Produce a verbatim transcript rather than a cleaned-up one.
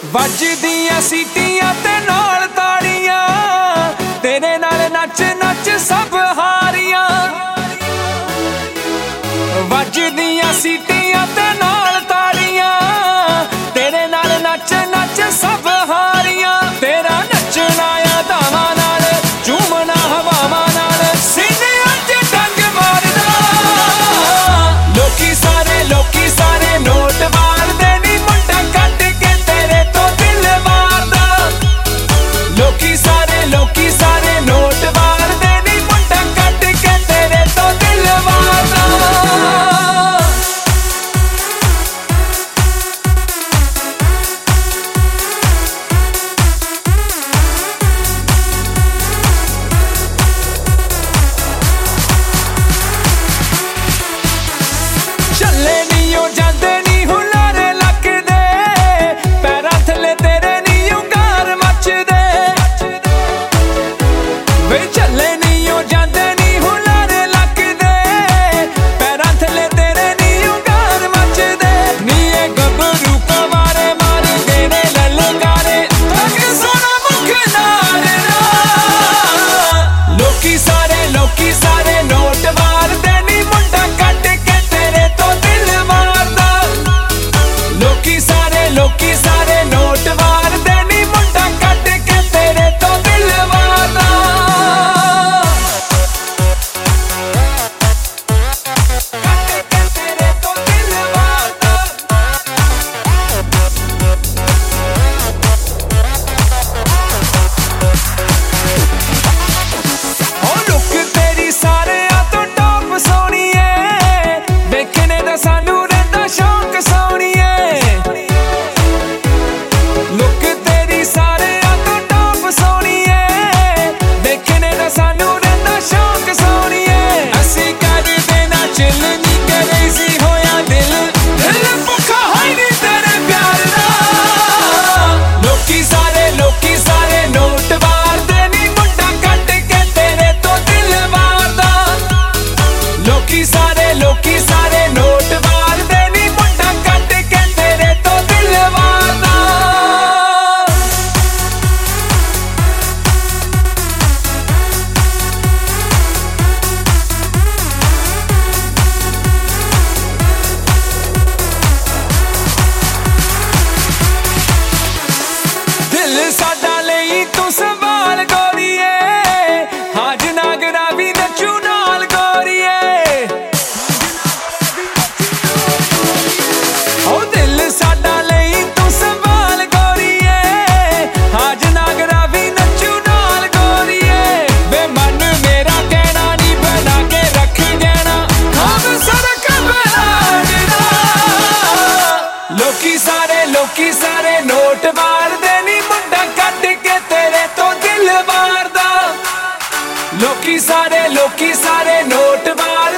ਵੱਜਦੀਆਂ ਸੀਟੀਆਂ ਤੇ ਨਾਲ ਤਾੜੀਆਂ, ਤੇਰੇ ਨਾਲ ਨੱਚ ਨੱਚ ਸਭ ਹਾਰੀਆਂ। ਵੱਜਦੀਆਂ ਸੀਟੀਆਂ ਤੇ ਨਾਲ ਤਾੜੀਆਂ, ਤੇਰੇ ਨਾਲ ਨੱਚ ਨੱਚ ਸਭ ਹਾਰੀਆਂ। ਤੇਰਾ ਨੱਚਣਾ ਆ ਧਾਵਾਂ ਨਾਲ, ਝੂਮਣਾ ਹਵਾਵਾਂ ਨਾਲ, ਸੀਨਿਆਂ 'ਚ ਡੰਗ ਮਾਰਦਾ। ਲੋਕੀ ਸਾਰੇ ਲੋਕੀ ਸਾਰੇ ਨੋਟ ਮਾਰਦੇ ਨੀ, ਮੁੰਡਾ ਕੱਢ ਕੇ ਤੇਰੇ ਤੋਂ ਦਿਲ ਮਾਰਦਾ। ਲੋਕੀ ਸਾਰੇ ਲੋਕੀ ਸਾਰੇ ਨੋਟ ਮਾਰਦੇ ਨੀ, ਮੁੰਡਾ ਕੱਢ ਕੇ ਤੇਰੇ ਤੋਂ ਦਿਲ ਮਾਰਦਾ। ਚੱਲੇ ਨੀ ਉਹ ਜਾਂਦੇ ਨੀ ਹੁਲਾਰੇ ਲੱਗਦੇ, ਪੈਰਾਂ ਥੱਲੇ ਤੇਰੇ ਨੀ ਉਂਗਾਰ ਮੱਚਦੇ। ਵੇ ਚੱਲੇ ਨੀ ਉਹ ਜਾਂਦੇ ਨੀ ਹੁਲਾਰੇ ਲੱਗਦੇ, ਪੈਰਾਂ ਥੱਲੇ ਤੇਰੇ ਨੀ ਉਂਗਾਰ ਮੱਚਦੇ। ਨੀ ਇਹ ਗੱਭਰੂ ਕਵਾਰੇ ਮਾਰਦੇ ਨੇ ਲਲਕਾਰੇ, ਤੱਕ ਸੋਹਣਾ ਮੁਖ ਨਾਰਦਾ। ਲੋਕੀ ਸਾਰੇ ਲੋਕੀ ਸਾਰੇ ਨੋਟ ਮਾਰਦੇ ਨੀ, ਮੁੰਡਾ ਕੱਢ ਕੇ ਤੇਰੇ ਤੋਂ ਦਿਲ ਮਾਰਦਾ। ਲੋਕੀ ਸਾਰੇ ਲੋਕੀ ਸਾਰੇ ਨੋਟ ਮਾਰਦੇ ਨੀ, ਮੁੰਡਾ ਕੱਢ ਕੇ ਤੇਰੇ ਤੋਂ ਦਿਲ ਮਾਰਦਾ। ਕੱਢ ਕੇ ਤੇਰੇ ਤੋਂ ਦਿਲ ਮਾਰਦਾ। ਓ ਲੁੱਕ ਤੇਰੀ ਸਾਰਿਆਂ ਤੋਂ ਟੌਪ ਸੋਹਣੀਏ, ਵੇਖਣੇ ਦਾ ਸਾਨੂੰ ਰਹਿੰਦਾ ਸ਼ੌਂਕ ਸੋਹਣੀਏ। ਲੁੱਕ ਤੇਰੀ ਸਾਰਿਆਂ ਤੋਂ ਟੌਪ ਸੋਹਣੀਏ, ਵੇਖਣੇ ਦਾ ਸਾਨੂੰ ਰਹਿੰਦਾ ਸ਼ੌਂਕ ਸੋਹਣੀਏ। ਅਸੀਂ ਕਰਦੇ ਨਾ ਚਿੱਲ ਨੀ ਕਰੇ ਸੀ ਹੋਇਆ ਦਿਲ, ਦਿਲ ਭੁੱਖਾ ਹੋਈ ਨੀ ਤੇਰੇ ਪਿਆਰ ਦਾ। ਲੋਕੀ ਸਾਰੇ ਲੋਕੀ ਸਾਰੇ ਨੋਟ ਮਾਰਦੇ ਨੀ, ਮੁੰਡਾ ਕੱਢ ਕੇ ਤੇਰੇ ਤੋਂ ਦਿਲ ਮਾਰਦਾ। ਲੋਕੀ ਸਾਰੇ ਲੋਕੀ ਸਾਰੇ ਨੋਟ ਮਾਰਦੇ ਨੀ, ਮੁੰਡਾ ਕੱਢ ਕੇ ਤੇਰੇ ਤੋਂ ਦਿਲ ਮਾਰਦਾ। ਦਿਲ ਸਾਡਾ ਲਈ ਤੂੰ ਸੰਭਾਲ ਗੋਰੀਏ, ਹਾਜ ਨਾਗਰਾ ਵੀ ਨੱਚੂ ਨਾਲ ਗੋਰੀਏ। ਓ ਦਿਲ ਸਾਡਾ ਲਈ ਤੂੰ ਸੰਭਾਲ ਗੋਰੀਏ, ਹਾਜ ਨਾਗਰਾ ਵੀ ਨੱਚੂ ਨਾਲ ਗੋਰੀਏ। ਵੇ ਮਨ ਮੇਰਾ ਕਹਿਣਾ ਨੀ ਬਣਾ ਕੇ ਰੱਖ ਗਹਿਣਾ, ਖਾਬ ਸੜਕ ਬਲਾੜਦਾ। ਲੋਕੀ ਸਾਰੇ ਲੋਕੀ ਸਾਰੇ ਨੋਟ ਮਾਰਦੇ ਨੀ, ਮੁੰਡਾ ਕੱਢ ਕੇ ਤੇਰੇ ਤੋਂ ਦਿਲ ਮਾਰਦਾ। ਲੋਕੀ ਸਾਰੇ ਲੋਕੀ ਸਾਰੇ ਨੋਟ ਮਾਰ